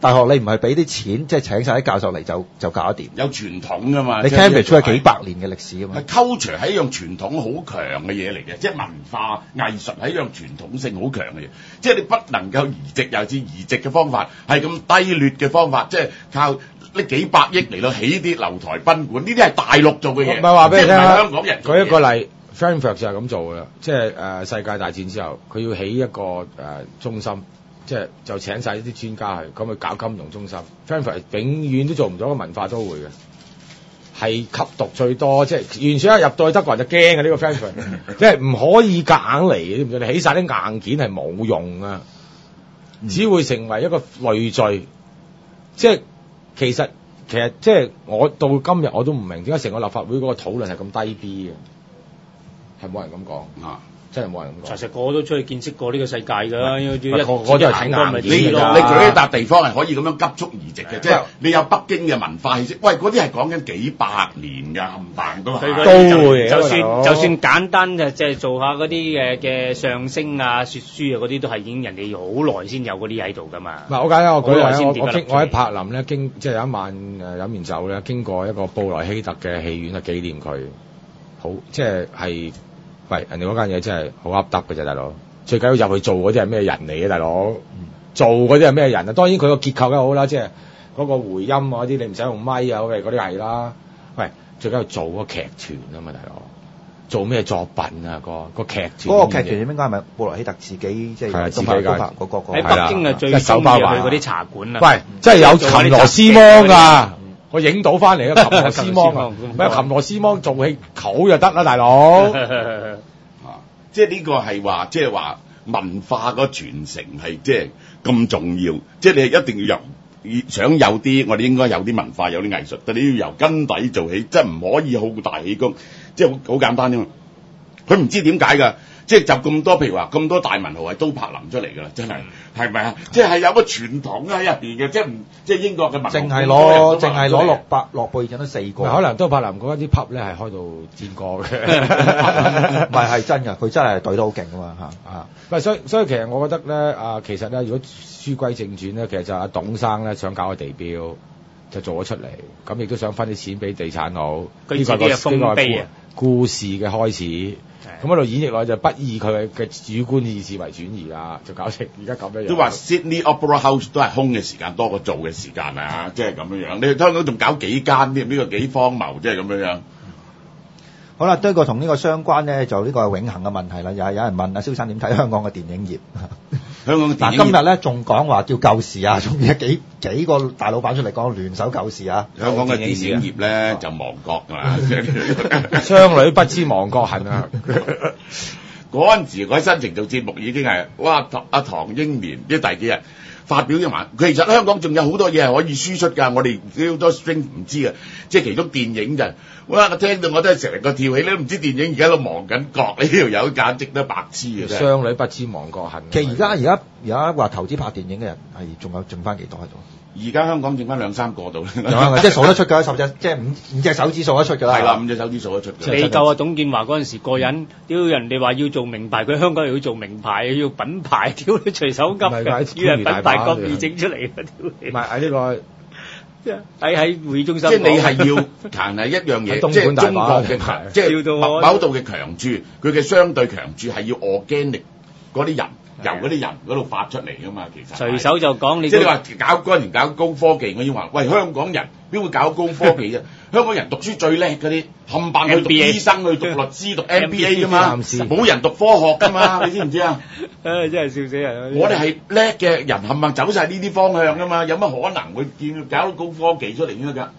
大學你唔係俾啲錢，即係請晒啲教授嚟就搞得掂。 有傳統噶嘛？ 你 Cambridge 係幾百年嘅歷史啊嘛。 culture 係一樣傳統好強嘅嘢嚟嘅，即係文化藝術係一樣傳統性好強嘅嘢。即係你不能夠移植，尤其是移植嘅方法係咁低劣嘅方法，即係靠呢幾百億嚟到起啲樓台賓館，呢啲係大陸做嘅嘢， 唔係話俾你聽啦。 香港人舉一個例 ，Frankfurt 就係咁做嘅啦，即係世界大戰之後，佢要起一個中心。即係就請晒啲專家去，咁去搞金融中心。Frankfurt 永遠都做唔到個文化都會嘅，係吸毒最多，即係完全一入到去德國人就驚嘅呢個 Frankfurt，即係唔可以夾硬嚟嘅，知唔知？你起晒啲硬件係冇用啊，只會成為一個累贅。即係其實即係我到今日我都唔明點解成個立法會嗰個討論係咁低 B 嘅，係冇人咁講啊。真係冇人咁講。 其實個個都出去見識過呢個世界㗎， 個個都係睇硬件。 你舉一笪地方係可以咁樣急速移植嘅，即係你有北京嘅文化氣息。喂，嗰啲係講緊幾百年㗎，冚唪唥都會。 就算簡單即係做下嗰啲嘅相聲啊、説書啊嗰啲，都係已經人哋好耐先有嗰啲喺度㗎嘛。 唔係好簡單，我舉例我喺柏林咧，即係有一晚飲完酒咧，經過一個布萊希特嘅戲院去紀念佢，好即係。喂，人哋嗰間嘢真係好噏得嘅啫，大佬。最緊要入去做嗰啲係咩人嚟嘅，大佬？做嗰啲係咩人啊？當然佢個結構梗好啦，即係嗰個回音嗰啲，你唔使用咪啊，嗰啲係啦。喂，最緊要做個劇團啊嘛，大佬。做咩作品啊？個劇團。 嗰個劇團應該係咪布萊希特自己即係自己搞嗰個？ 喺北京啊，最中意去嗰啲茶館啊。 喂，真係有琴羅斯芒㗎。我影到翻嚟啊！琴羅斯芒啊，咪琴羅斯芒做戲口就得啦，大佬。 即係呢個係話，即係話文化個傳承係即係咁重要。即係你一定要想有啲，我哋應該有啲文化，有啲藝術，但你要由根底做起，即係唔可以好大氣功。即係好簡單啫嘛。佢唔知點解㗎。即係就咁多，譬如話咁多大文豪係都柏林出嚟㗎啦，真係係咪啊？即係有個傳統喺入邊嘅，即係英國嘅文豪。淨係攞諾貝爾獎都4個。 可能都柏林嗰啲 pub 咧係開到戰過嘅， 唔係真㗎，佢真係對得好勁㗎嘛嚇。 唔係所以其實我覺得咧其實咧如果書歸正傳咧，其實就阿董生咧想搞個地標就做咗出嚟，咁亦都想分啲錢俾地產佬。 佢自己嘅豐碑啊， 故事嘅開始。咁喺度演繹落就不以佢嘅主觀意志為轉移啦，就搞成而家咁樣。 都話 Sydney Opera House 都係空嘅時間多過做嘅時間啊，即係咁樣。你去香港仲搞幾間添？呢個幾荒謬，即係咁樣。 好啦，多個同呢個相關咧，就呢個永恆嘅問題啦。又係有人問蕭生點睇香港嘅電影業？ 香港嘅電影業今日咧仲講話叫救市啊，仲有幾個大老闆出嚟講聯手救市啊。 香港嘅電影業咧就亡國㗎嘛， 商女不知亡國恨啊！ 嗰陣時，我喺新城做節目已經係哇，阿唐英年啲第幾日發表一晚。其實香港仲有好多嘢係可以輸出㗎，我哋好多 string 唔知啊。即係其中電影就哇，我聽到我都係成個跳起，你都唔知電影而家都亡緊國，呢條友簡直都白痴嘅。 商女不知亡國恨。 其實而家話投資拍電影嘅人係仲有剩翻幾多喺度？ 而家香港剩翻2-3個度， 即係數得出㗎，10隻即係五隻手指數得出㗎啦。 係啦，5隻手指數得出㗎。 你夠啊！董建華嗰陣時過癮，屌人哋話要做名牌，佢香港又要做名牌，要品牌，屌你隨手噏嘅，要品牌國語整出嚟嘅，屌你！ 唔係喺呢個。 喺會議中心， 即係你係要行係一樣嘢，即係中國嘅強，即係某度嘅強處，佢嘅相對強處係要organic嗰啲人由嗰啲人嗰度發出嚟㗎嘛，其實隨手就講你。 即係你話搞嗰年搞高科技，我要話喂，香港人邊會搞高科技啫？香港人讀書最叻嗰啲冚唪唥去讀醫生、去讀律師、讀 MBA 㗎嘛，冇人讀科學㗎嘛，你知唔知啊？ 真係笑死人！ 我哋係叻嘅人冚唪唥走晒呢啲方向㗎嘛，有乜可能會見搞到高科技出嚟先得㗎？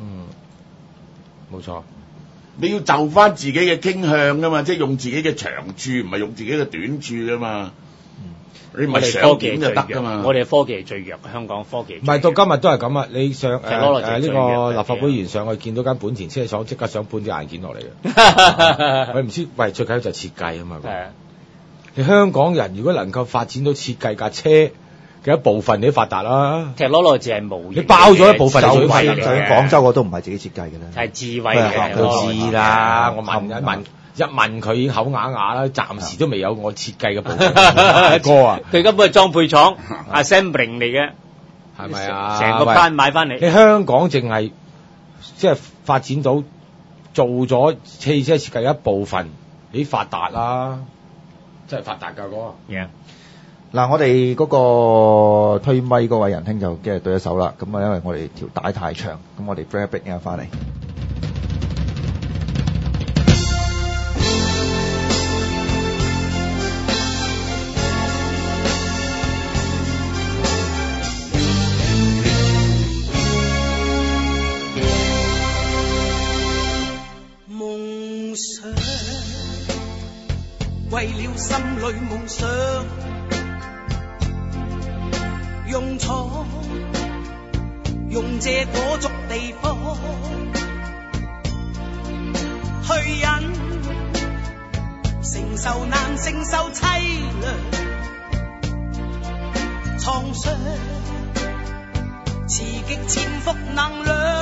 冇錯。 你要就翻自己嘅傾向㗎嘛，即係用自己嘅長處，唔係用自己嘅短處㗎嘛。你唔係想點就得㗎嘛？ 我哋科技係最弱，香港科技。 唔係到今日都係咁啊！你上呢個立法會議員上去見到間本田車廠，即刻想搬啲硬件落嚟嘅。佢唔知，喂，最緊要就係設計啊嘛。你香港人如果能夠發展到設計架車嘅一部分，你都發達啦。 Technology係模型， 你包咗一部分就喺廣州我都唔係自己設計嘅啦， 係智慧嘅。 佢知啦，我問一問佢已經口啞啞啦，暫時都未有我設計嘅部分。哥啊， 佢根本係裝配廠 assembling 嚟嘅。 係咪啊？ 成個班買翻嚟。 你香港淨係即係發展到做咗汽車設計一部分，你發達啦，真係發達㗎嗰個。 Yeah. 嗱，我哋嗰個推咪嗰位仁兄就即係對咗手啦。咁啊，因為我哋條帶太長，咁我哋 break 一 break 啱翻嚟。 夢想，為了心裏夢想。用闖，用這裹足地方去忍，承受難，承受凄涼，創傷，刺激潛伏能量。